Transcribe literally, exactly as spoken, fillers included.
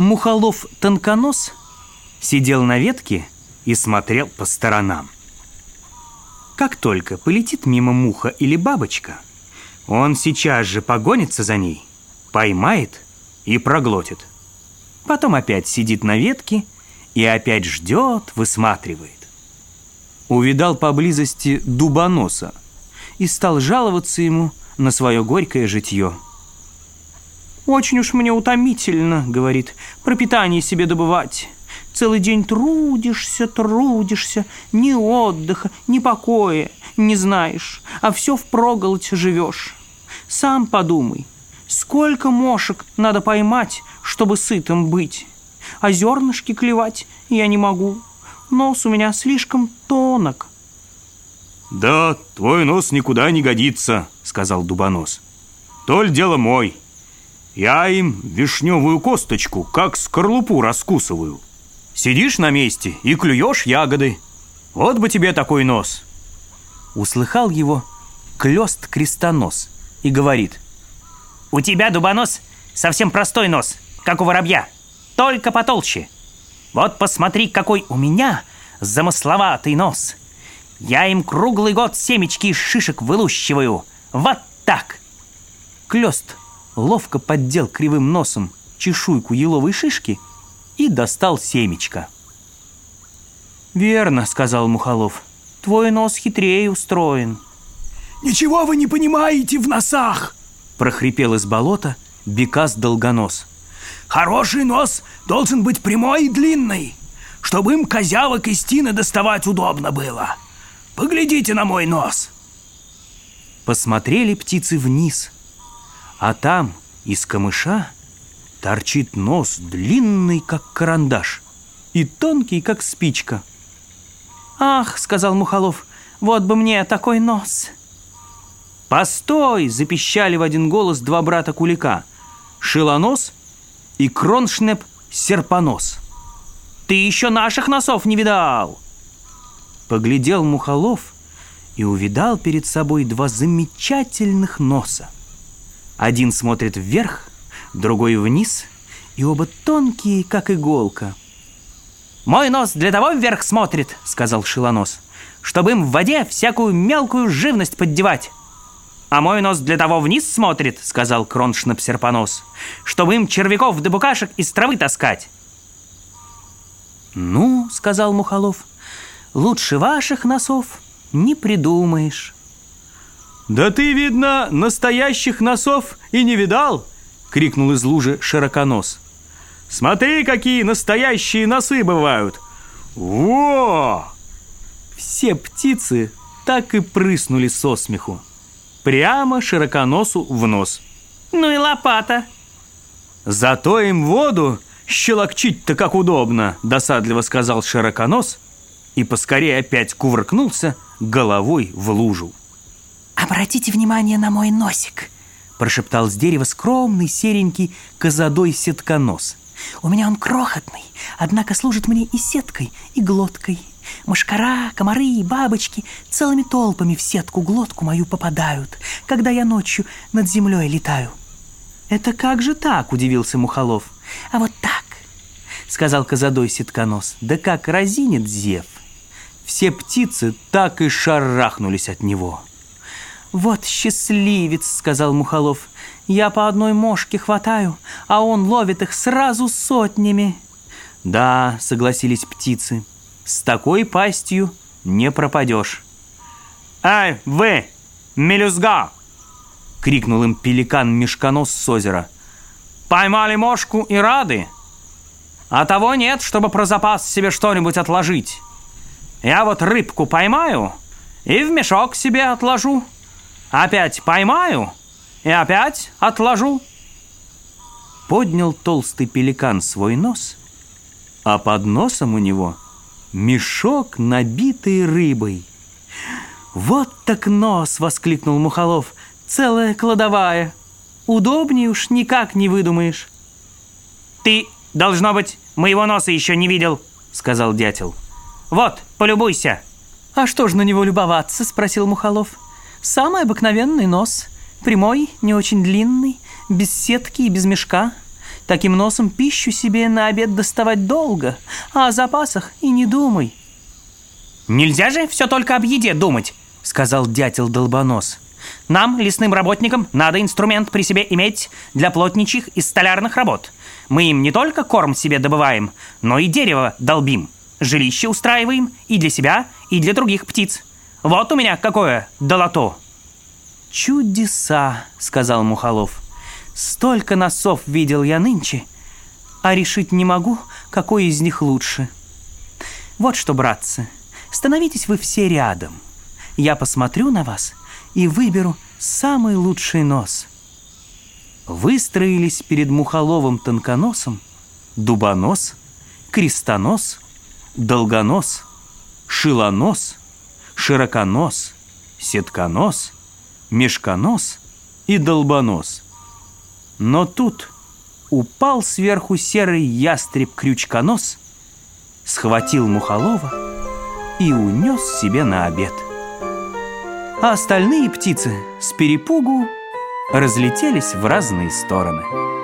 Мухолов-тонконос сидел на ветке и смотрел по сторонам. Как только полетит мимо муха или бабочка, он сейчас же погонится за ней, поймает и проглотит. Потом опять сидит на ветке и опять ждет, высматривает. Увидал поблизости дубоноса и стал жаловаться ему на свое горькое житье. «Очень уж мне утомительно, — говорит, — пропитание себе добывать. Целый день трудишься, трудишься, ни отдыха, ни покоя не знаешь, а все впроголодь живешь. Сам подумай, сколько мошек надо поймать, чтобы сытым быть. А зернышки клевать я не могу, нос у меня слишком тонок». «Да, твой нос никуда не годится, — сказал дубонос. Толь дело мой. Я им вишневую косточку, как скорлупу, раскусываю. Сидишь на месте и клюешь ягоды. Вот бы тебе такой нос». Услыхал его Клёст-крестонос и говорит: «У тебя, дубонос, совсем простой нос, как у воробья, только потолще. Вот посмотри, какой у меня замысловатый нос. Я им круглый год семечки из шишек вылущиваю. Вот так!» Клёст ловко поддел кривым носом чешуйку еловой шишки и достал семечко. «Верно, — сказал Мухолов, — твой нос хитрее устроен». «Ничего вы не понимаете в носах!» — прохрипел из болота Бекас-долгонос. «Хороший нос должен быть прямой и длинный, чтобы им козявок из тины доставать удобно было. Поглядите на мой нос!» Посмотрели птицы вниз, а там из камыша торчит нос длинный, как карандаш, и тонкий, как спичка. «Ах, — сказал Мухолов, — вот бы мне такой нос!» «Постой!» — запищали в один голос два брата Кулика — Шилонос и Кроншнеп-серпонос. «Ты еще наших носов не видал!» Поглядел Мухолов и увидал перед собой два замечательных носа. Один смотрит вверх, другой вниз, и оба тонкие, как иголка. «Мой нос для того вверх смотрит, — сказал Шилонос, — чтобы им в воде всякую мелкую живность поддевать. А мой нос для того вниз смотрит, — сказал Кроншнеп-серпонос, — чтобы им червяков да букашек из травы таскать». «Ну, — сказал Мухолов, — лучше ваших носов не придумаешь». «Да ты, видно, настоящих носов и не видал!» — крикнул из лужи Широконос. «Смотри, какие настоящие носы бывают! Во!» Все птицы так и прыснули со смеху. Прямо Широконосу в нос. «Ну и лопата!» «Зато им воду щелокчить-то как удобно!» — досадливо сказал Широконос и поскорее опять кувыркнулся головой в лужу. «Обратите внимание на мой носик», — прошептал с дерева скромный серенький козадой-сетконос. «У меня он крохотный, однако служит мне и сеткой, и глоткой. Мошкара, комары и бабочки целыми толпами в сетку-глотку мою попадают, когда я ночью над землей летаю». «Это как же так?» — удивился Мухолов. «А вот так», — сказал козадой-сетконос. «Да как разинет зев!» Все птицы так и шарахнулись от него. «Вот счастливец, — сказал Мухолов, — я по одной мошке хватаю, а он ловит их сразу сотнями». «Да, — согласились птицы, — с такой пастью не пропадешь». «Ай, вы, мелюзга! — крикнул им пеликан-мешконос с озера. «Поймали мошку и рады? А того нет, чтобы про запас себе что-нибудь отложить. Я вот рыбку поймаю и в мешок себе отложу. Опять поймаю и опять отложу». Поднял толстый пеликан свой нос, а под носом у него мешок, набитый рыбой. «Вот так нос! — воскликнул Мухолов. — Целая кладовая! Удобнее уж никак не выдумаешь». «Ты, должно быть, моего носа еще не видел, — сказал дятел. Вот, полюбуйся». «А что ж на него любоваться? — спросил Мухолов. — Самый обыкновенный нос, прямой, не очень длинный, без сетки и без мешка. Таким носом пищу себе на обед доставать долго, а о запасах и не думай. Нельзя же все только об еде думать, Сказал дятел Долбонос. Нам, лесным работникам, надо инструмент при себе иметь для плотничьих и столярных работ. Мы им не только корм себе добываем, но и дерево долбим, жилище устраиваем и для себя, и для других птиц. Вот у меня какое долото. Чудеса, сказал Мухолов. Столько носов видел я нынче, а решить не могу, какой из них лучше. Вот что, братцы, становитесь вы все рядом. Я посмотрю на вас и выберу самый лучший нос. Выстроились перед Мухоловым тонконосом Дубонос, Крестонос, Долгонос, Шилонос, Широконос, Сетконос, Мешконос и Долбонос. Но тут упал сверху серый ястреб-крючконос, схватил Мухолова и унес себе на обед. А остальные птицы с перепугу разлетелись в разные стороны.